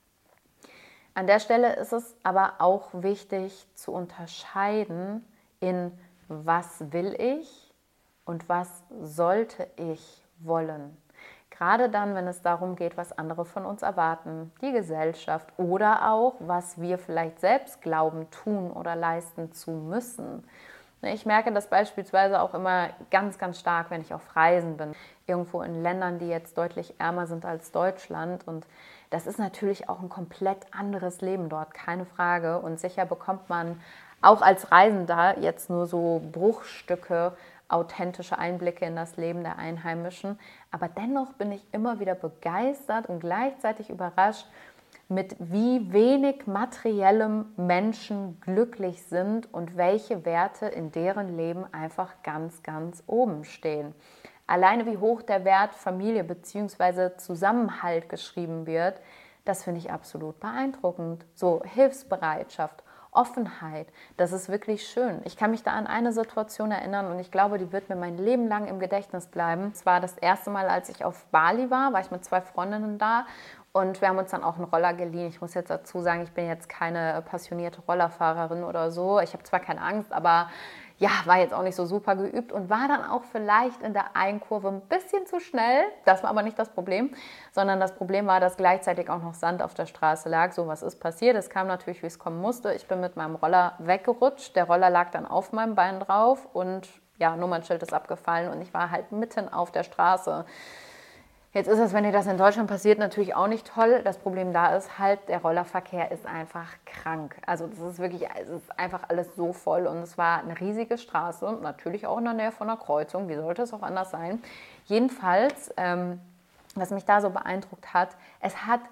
An der Stelle ist es aber auch wichtig zu unterscheiden in was will ich und was sollte ich wollen. Gerade dann, wenn es darum geht, was andere von uns erwarten, die Gesellschaft oder auch, was wir vielleicht selbst glauben, tun oder leisten zu müssen. Ich merke das beispielsweise auch immer ganz, ganz stark, wenn ich auf Reisen bin. Irgendwo in Ländern, die jetzt deutlich ärmer sind als Deutschland. Und das ist natürlich auch ein komplett anderes Leben dort, keine Frage. Und sicher bekommt man auch als Reisender jetzt nur so Bruchstücke, authentische Einblicke in das Leben der Einheimischen. Aber dennoch bin ich immer wieder begeistert und gleichzeitig überrascht, mit wie wenig materiellem Menschen glücklich sind und welche Werte in deren Leben einfach ganz, ganz oben stehen. Alleine wie hoch der Wert Familie bzw. Zusammenhalt geschrieben wird, das finde ich absolut beeindruckend. So Hilfsbereitschaft, Offenheit, das ist wirklich schön. Ich kann mich da an eine Situation erinnern und ich glaube, die wird mir mein Leben lang im Gedächtnis bleiben. Es war das erste Mal, als ich auf Bali war ich mit 2 Freundinnen da und wir haben uns dann auch einen Roller geliehen. Ich muss jetzt dazu sagen, ich bin jetzt keine passionierte Rollerfahrerin oder so. Ich habe zwar keine Angst, aber ja, war jetzt auch nicht so super geübt und war dann auch vielleicht in der Einkurve ein bisschen zu schnell. Das war aber nicht das Problem, sondern das Problem war, dass gleichzeitig auch noch Sand auf der Straße lag. So, was ist passiert? Es kam natürlich, wie es kommen musste. Ich bin mit meinem Roller weggerutscht. Der Roller lag dann auf meinem Bein drauf und ja, Nummernschild ist abgefallen und ich war halt mitten auf der Straße. Jetzt ist es, wenn dir das in Deutschland passiert, natürlich auch nicht toll. Das Problem da ist halt, der Rollerverkehr ist einfach krank. Also das ist wirklich, es ist einfach alles so voll und es war eine riesige Straße, natürlich auch in der Nähe von einer Kreuzung, wie sollte es auch anders sein. Jedenfalls, was mich da so beeindruckt hat, es hat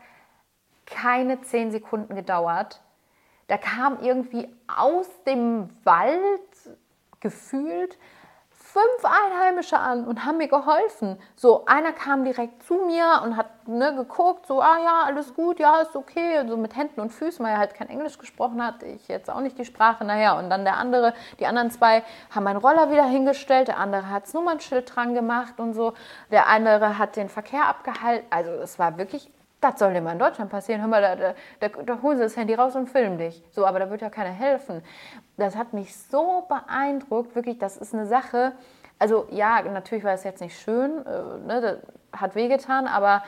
keine 10 Sekunden gedauert. Da kam irgendwie aus dem Wald gefühlt 5 Einheimische an und haben mir geholfen. So, einer kam direkt zu mir und hat geguckt, so, ah ja, alles gut, ja, ist okay. Und so mit Händen und Füßen, weil er halt kein Englisch gesprochen hat, ich jetzt auch nicht die Sprache. Naja, und dann die anderen 2 haben meinen Roller wieder hingestellt, der andere hat das Nummernschild dran gemacht und so. Der andere hat den Verkehr abgehalten. Also es war wirklich, das soll dir mal in Deutschland passieren. Hör mal, da holen sie das Handy raus und filmen dich. So, aber da wird ja keiner helfen. Das hat mich so beeindruckt, wirklich, das ist eine Sache. Also ja, natürlich war es jetzt nicht schön, das hat wehgetan, aber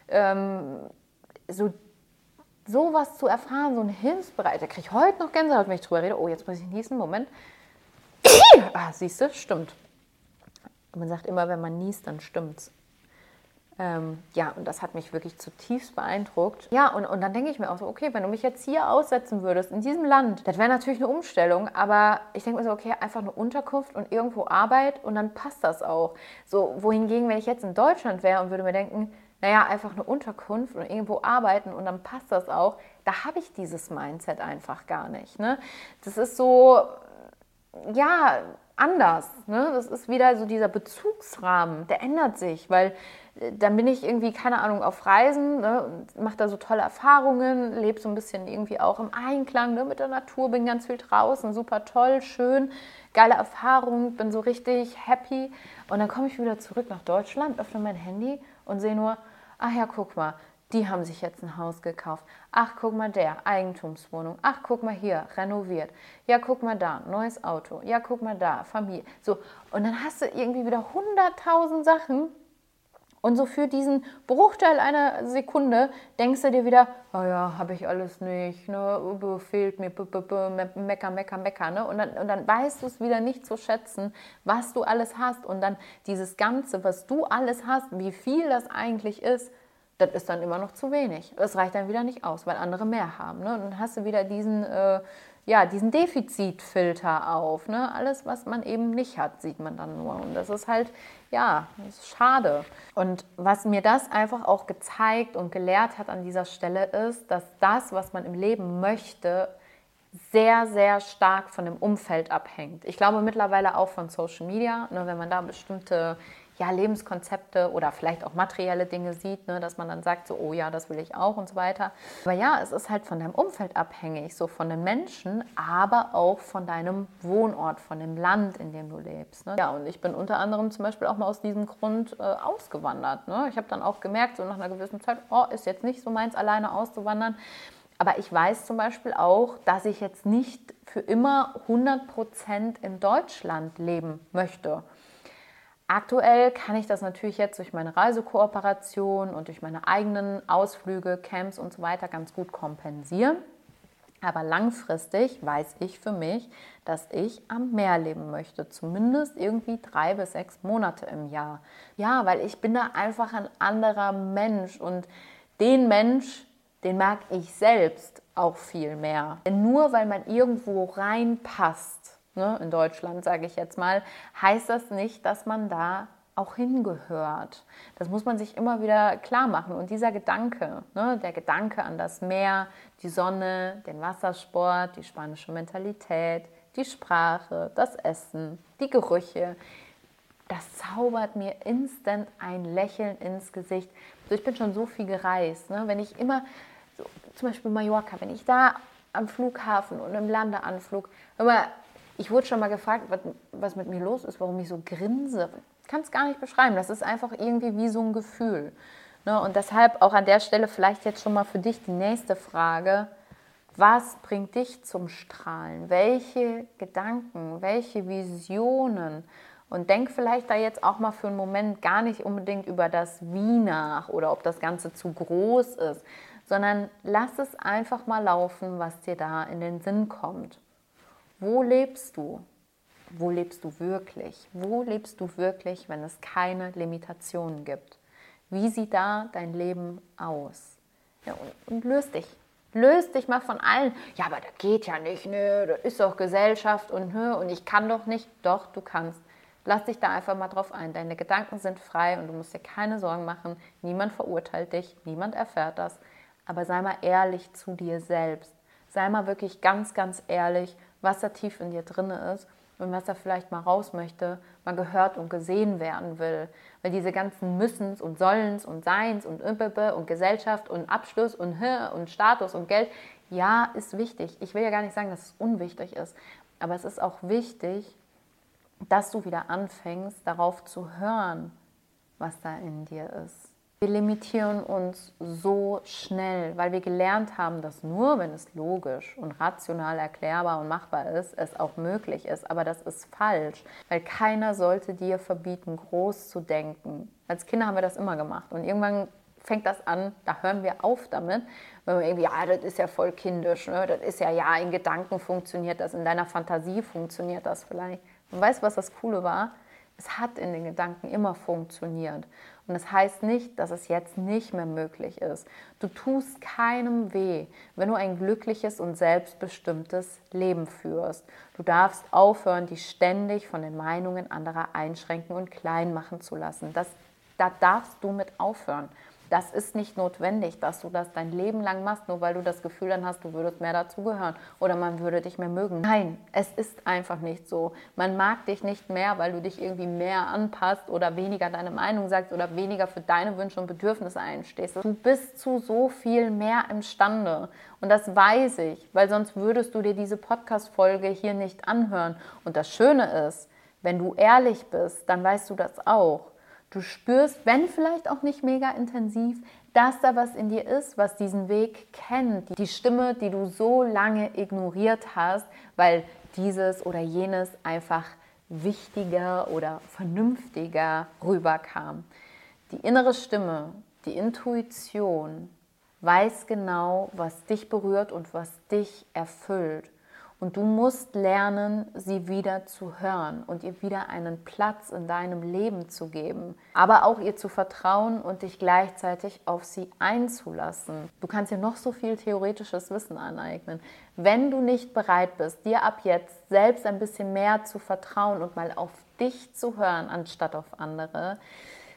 sowas zu erfahren, so ein Hilfsbereit, da kriege ich heute noch Gänsehaut, wenn ich drüber rede. Oh, jetzt muss ich niesen, Moment. Siehst du, stimmt. Man sagt immer, wenn man niest, dann stimmt's. Ja, und das hat mich wirklich zutiefst beeindruckt. Ja, und dann denke ich mir auch so, okay, wenn du mich jetzt hier aussetzen würdest, in diesem Land, das wäre natürlich eine Umstellung, aber ich denke mir so, okay, einfach eine Unterkunft und irgendwo Arbeit und dann passt das auch. So, wohingegen, wenn ich jetzt in Deutschland wäre und würde mir denken, naja, einfach eine Unterkunft und irgendwo arbeiten und dann passt das auch, da habe ich dieses Mindset einfach gar nicht. Ne? Das ist so, ja, anders. Ne? Das ist wieder so dieser Bezugsrahmen, der ändert sich, weil dann bin ich irgendwie, keine Ahnung, auf Reisen, ne, mache da so tolle Erfahrungen, lebe so ein bisschen irgendwie auch im Einklang mit der Natur, bin ganz viel draußen, super toll, schön, geile Erfahrung, bin so richtig happy. Und dann komme ich wieder zurück nach Deutschland, öffne mein Handy und sehe nur, ach ja, guck mal, die haben sich jetzt ein Haus gekauft. Ach, guck mal, der, Eigentumswohnung. Ach, guck mal hier, renoviert. Ja, guck mal da, neues Auto. Ja, guck mal da, Familie. So, und dann hast du irgendwie wieder 100.000 Sachen. Und so für diesen Bruchteil einer Sekunde denkst du dir wieder, oh ja, habe ich alles nicht, ne, fehlt mir, mecker. Ne? Und dann weißt du es wieder nicht zu schätzen, was du alles hast. Und dann dieses Ganze, was du alles hast, wie viel das eigentlich ist, das ist dann immer noch zu wenig. Das reicht dann wieder nicht aus, weil andere mehr haben. Ne? Und dann hast du wieder diesen Defizitfilter auf. Ne? Alles, was man eben nicht hat, sieht man dann nur. Und das ist halt, ja, das ist schade. Und was mir das einfach auch gezeigt und gelehrt hat an dieser Stelle ist, dass das, was man im Leben möchte, sehr, sehr stark von dem Umfeld abhängt. Ich glaube mittlerweile auch von Social Media, ne, wenn man da bestimmte ja, Lebenskonzepte oder vielleicht auch materielle Dinge sieht, ne, dass man dann sagt, so, oh ja, das will ich auch und so weiter. Aber ja, es ist halt von deinem Umfeld abhängig, so von den Menschen, aber auch von deinem Wohnort, von dem Land, in dem du lebst. Ne? Ja, und ich bin unter anderem zum Beispiel auch mal aus diesem Grund ausgewandert. Ne? Ich habe dann auch gemerkt, so nach einer gewissen Zeit, oh, ist jetzt nicht so meins, alleine auszuwandern. Aber ich weiß zum Beispiel auch, dass ich jetzt nicht für immer 100% in Deutschland leben möchte. Aktuell kann ich das natürlich jetzt durch meine Reisekooperation und durch meine eigenen Ausflüge, Camps und so weiter ganz gut kompensieren. Aber langfristig weiß ich für mich, dass ich am Meer leben möchte. Zumindest irgendwie 3 bis 6 Monate im Jahr. Ja, weil ich bin da einfach ein anderer Mensch. Und den Mensch, den mag ich selbst auch viel mehr. Denn nur weil man irgendwo reinpasst, ne, in Deutschland sage ich jetzt mal, heißt das nicht, dass man da auch hingehört. Das muss man sich immer wieder klar machen. Und dieser Gedanke, ne, der Gedanke an das Meer, die Sonne, den Wassersport, die spanische Mentalität, die Sprache, das Essen, die Gerüche, das zaubert mir instant ein Lächeln ins Gesicht. Also ich bin schon so viel gereist. Ne? Wenn ich immer, so, zum Beispiel Mallorca, wenn ich da am Flughafen und im Landeanflug, immer, ich wurde schon mal gefragt, was mit mir los ist, warum ich so grinse. Ich kann es gar nicht beschreiben. Das ist einfach irgendwie wie so ein Gefühl. Ne? Und deshalb auch an der Stelle vielleicht jetzt schon mal für dich die nächste Frage. Was bringt dich zum Strahlen? Welche Gedanken, welche Visionen? Und denk vielleicht da jetzt auch mal für einen Moment gar nicht unbedingt über das Wie nach oder ob das Ganze zu groß ist, sondern lass es einfach mal laufen, was dir da in den Sinn kommt. Wo lebst du? Wo lebst du wirklich? Wo lebst du wirklich, wenn es keine Limitationen gibt? Wie sieht da dein Leben aus? Ja, und löst dich. Löst dich mal von allen. Ja, aber das geht ja nicht, ne? Das ist doch Gesellschaft und ich kann doch nicht. Doch, du kannst. Lass dich da einfach mal drauf ein. Deine Gedanken sind frei und du musst dir keine Sorgen machen. Niemand verurteilt dich, niemand erfährt das. Aber sei mal ehrlich zu dir selbst. Sei mal wirklich ganz, ganz ehrlich, was da tief in dir drin ist und was da vielleicht mal raus möchte, mal gehört und gesehen werden will. Weil diese ganzen Müssens und Sollens und Seins und Gesellschaft und Abschluss und Status und Geld, ja, ist wichtig. Ich will ja gar nicht sagen, dass es unwichtig ist, aber es ist auch wichtig, dass du wieder anfängst, darauf zu hören, was da in dir ist. Wir limitieren uns so schnell, weil wir gelernt haben, dass nur, wenn es logisch und rational erklärbar und machbar ist, es auch möglich ist. Aber das ist falsch, weil keiner sollte dir verbieten, groß zu denken. Als Kinder haben wir das immer gemacht und irgendwann fängt das an, da hören wir auf damit, wenn wir irgendwie, ja, das ist ja voll kindisch, ne? Das ist ja, in Gedanken funktioniert das, in deiner Fantasie funktioniert das vielleicht. Und weißt du, was das Coole war? Es hat in den Gedanken immer funktioniert. Und das heißt nicht, dass es jetzt nicht mehr möglich ist. Du tust keinem weh, wenn du ein glückliches und selbstbestimmtes Leben führst. Du darfst aufhören, dich ständig von den Meinungen anderer einschränken und klein machen zu lassen. Da darfst du mit aufhören. Das ist nicht notwendig, dass du das dein Leben lang machst, nur weil du das Gefühl dann hast, du würdest mehr dazugehören oder man würde dich mehr mögen. Nein, es ist einfach nicht so. Man mag dich nicht mehr, weil du dich irgendwie mehr anpasst oder weniger deine Meinung sagst oder weniger für deine Wünsche und Bedürfnisse einstehst. Du bist zu so viel mehr imstande. Und das weiß ich, weil sonst würdest du dir diese Podcast-Folge hier nicht anhören. Und das Schöne ist, wenn du ehrlich bist, dann weißt du das auch. Du spürst, wenn vielleicht auch nicht mega intensiv, dass da was in dir ist, was diesen Weg kennt. Die Stimme, die du so lange ignoriert hast, weil dieses oder jenes einfach wichtiger oder vernünftiger rüberkam. Die innere Stimme, die Intuition weiß genau, was dich berührt und was dich erfüllt. Und du musst lernen, sie wieder zu hören und ihr wieder einen Platz in deinem Leben zu geben. Aber auch ihr zu vertrauen und dich gleichzeitig auf sie einzulassen. Du kannst dir noch so viel theoretisches Wissen aneignen. Wenn du nicht bereit bist, dir ab jetzt selbst ein bisschen mehr zu vertrauen und mal auf dich zu hören, anstatt auf andere,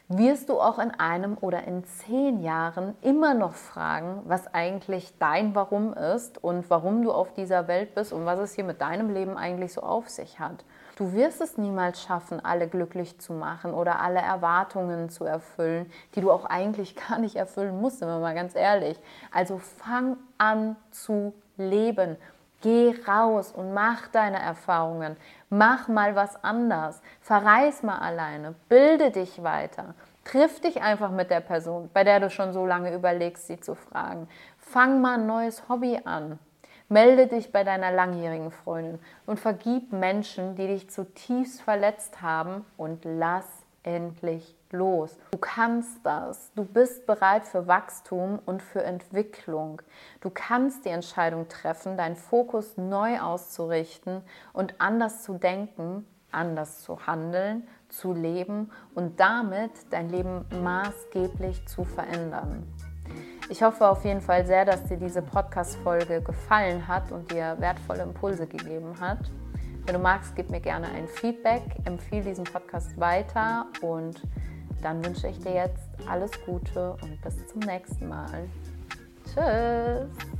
wirst du auch in einem oder in 10 Jahren immer noch fragen, was eigentlich dein Warum ist und warum du auf dieser Welt bist und was es hier mit deinem Leben eigentlich so auf sich hat. Du wirst es niemals schaffen, alle glücklich zu machen oder alle Erwartungen zu erfüllen, die du auch eigentlich gar nicht erfüllen musst, sind wir mal ganz ehrlich. Also fang an zu leben. Geh raus und mach deine Erfahrungen. Mach mal was anders. Verreis mal alleine. Bilde dich weiter. Triff dich einfach mit der Person, bei der du schon so lange überlegst, sie zu fragen. Fang mal ein neues Hobby an. Melde dich bei deiner langjährigen Freundin und vergib Menschen, die dich zutiefst verletzt haben, und lass endlich los. Du kannst das. Du bist bereit für Wachstum und für Entwicklung. Du kannst die Entscheidung treffen, deinen Fokus neu auszurichten und anders zu denken, anders zu handeln, zu leben und damit dein Leben maßgeblich zu verändern. Ich hoffe auf jeden Fall sehr, dass dir diese Podcast-Folge gefallen hat und dir wertvolle Impulse gegeben hat. Wenn du magst, gib mir gerne ein Feedback, empfehle diesen Podcast weiter und dann wünsche ich dir jetzt alles Gute und bis zum nächsten Mal. Tschüss!